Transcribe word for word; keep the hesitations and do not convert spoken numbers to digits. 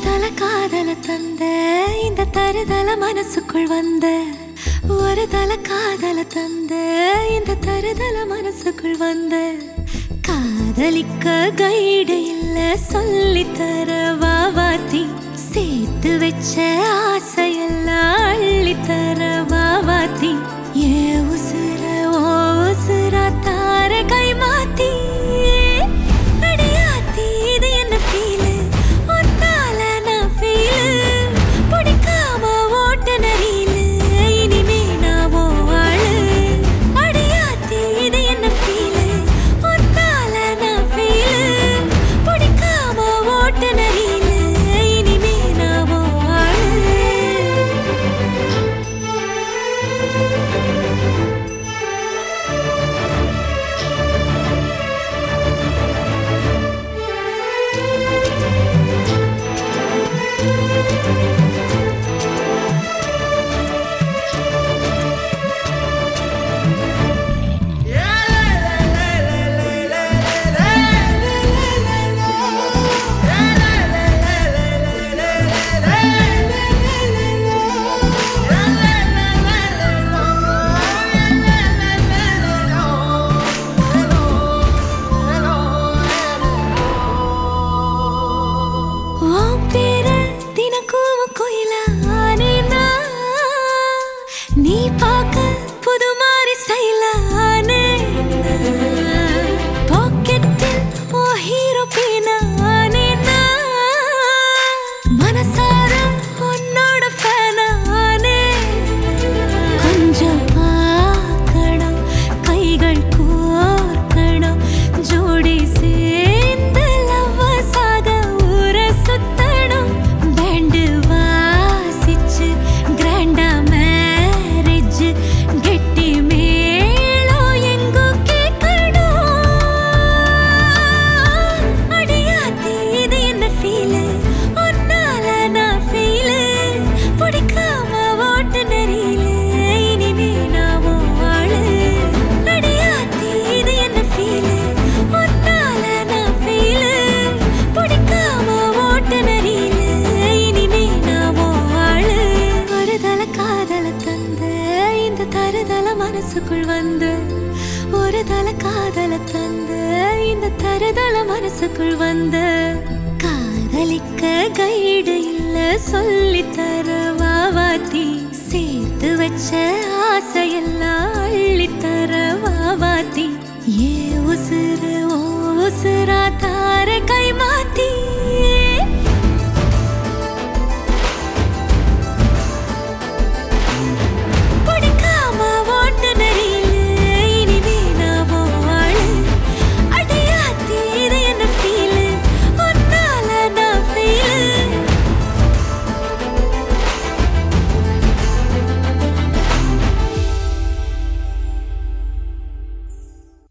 தல காதல தந்த இந்த தருதல மனசுக்குள் வந்த ஒரு தல காதல தந்த இந்த தருதல மனசுக்குள் வந்த காதலிக்க கைடு இல்ல சொல்லித்தர வாவாத்தி சேர்த்து வச்ச ஆசையெல்லாம் அள்ளித்தர வாவாத்தி ஏ உசுர ஓ உசுரா தார கை மாத்தி அடியாத்தி இது என்ன ஃபீலு ஒன்னால நான் ஃபீலு பிடிக்காம ஓட்ட நரியிலு இனிமே நான் ஓ ஆளு அடியாத்தி இது என்ன ஃபீலு ஒன்னால நான் ஃபீலு பிடிக்காம ஓட்ட நரியிலு இனிமே நான் ஓ ஆளு நீ பார்க்க புது மாதிரி ஸ்டைலானே பாக்கெட்டில் ஓ ஹீரோ பீனானே மனசார உன்னோட ஃபேனானே கொஞ்சம் பார்க்கணும் கைகள் கோர்க்கணும் ஜோடி சேர்ந்து லவ்வர்ஸாக ஊர சுத்தணும் பேண்டு வாசிச்சு கிராண்டா கெட்டி மேளம் எங்கோ கேட்கணும் அடியாத்தி இது என்ன ஃபீலு ஒன்னால நான் ஃபீலு பிடிக்காம ஓட்டு நெறியிலு இனிமே நான் ஓ ஆளு அடியாத்தி இது என்ன ஃபீலு ஒன்னால நான் ஃபீலு பிடிக்காம ஓட்டு நெறியிலு இனிமே நான் ஓ ஆளு ஒரு தல காதல தந்த இந்த தருதல மனசுக்குள் வந்து ஒரு தல காதல தந்த இந்த தருதல மனசுக்குள் வந்து காதலிக்க கைடு இல்ல சொல்லித்தர வாவாத்தி சேர்த்து வச்ச ஆசையெல்லாம்